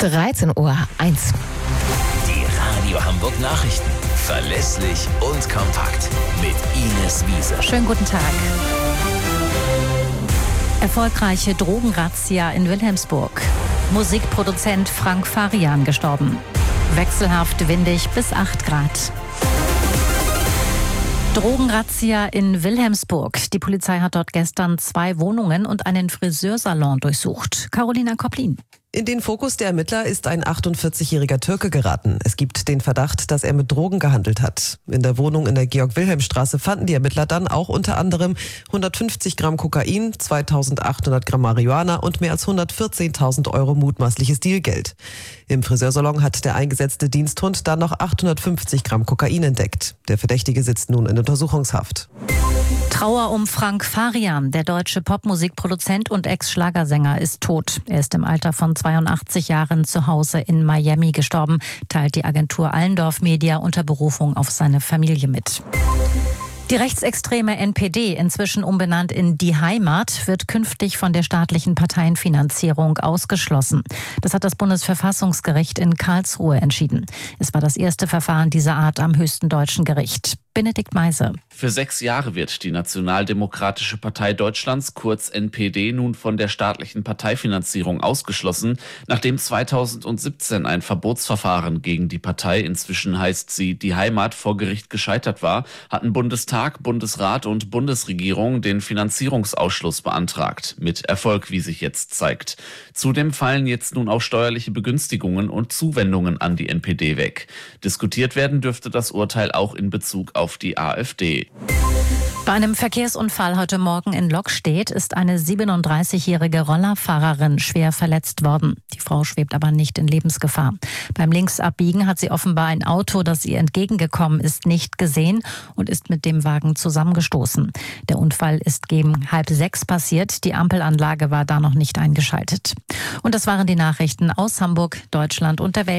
13:01 Uhr. Die Radio Hamburg Nachrichten. Verlässlich und kompakt. Mit Ines Wiese. Schönen guten Tag. Erfolgreiche Drogenrazzia in Wilhelmsburg. Musikproduzent Frank Farian gestorben. Wechselhaft windig bis 8 Grad. Drogenrazzia in Wilhelmsburg. Die Polizei hat dort gestern 2 Wohnungen und einen Friseursalon durchsucht. Carolina Koplin. In den Fokus der Ermittler ist ein 48-jähriger Türke geraten. Es gibt den Verdacht, dass er mit Drogen gehandelt hat. In der Wohnung in der Georg-Wilhelm-Straße fanden die Ermittler dann auch unter anderem 150 Gramm Kokain, 2.800 Gramm Marihuana und mehr als 114.000 Euro mutmaßliches Dealgeld. Im Friseursalon hat der eingesetzte Diensthund dann noch 850 Gramm Kokain entdeckt. Der Verdächtige sitzt nun in Untersuchungshaft. Trauer um Frank Farian. Der deutsche Popmusikproduzent und Ex-Schlagersänger ist tot. Er ist im Alter von 82 Jahren zu Hause in Miami gestorben, teilt die Agentur Allendorf Media unter Berufung auf seine Familie mit. Die rechtsextreme NPD, inzwischen umbenannt in Die Heimat, wird künftig von der staatlichen Parteienfinanzierung ausgeschlossen. Das hat das Bundesverfassungsgericht in Karlsruhe entschieden. Es war das erste Verfahren dieser Art am höchsten deutschen Gericht. Benedikt Meise. Für 6 Jahre wird die Nationaldemokratische Partei Deutschlands, kurz NPD, nun von der staatlichen Parteifinanzierung ausgeschlossen, nachdem 2017 ein Verbotsverfahren gegen die Partei, inzwischen heißt sie Die Heimat, vor Gericht gescheitert war, hatten Bundestag, Bundesrat und Bundesregierung den Finanzierungsausschluss beantragt. Mit Erfolg, wie sich jetzt zeigt. Zudem fallen jetzt nun auch steuerliche Begünstigungen und Zuwendungen an die NPD weg. Diskutiert werden dürfte das Urteil auch in Bezug auf die AfD. Bei einem Verkehrsunfall heute Morgen in Lockstedt ist eine 37-jährige Rollerfahrerin schwer verletzt worden. Die Frau schwebt aber nicht in Lebensgefahr. Beim Linksabbiegen hat sie offenbar ein Auto, das ihr entgegengekommen ist, nicht gesehen und ist mit dem Wagen zusammengestoßen. Der Unfall ist gegen 5:30 passiert. Die Ampelanlage war da noch nicht eingeschaltet. Und das waren die Nachrichten aus Hamburg, Deutschland und der Welt.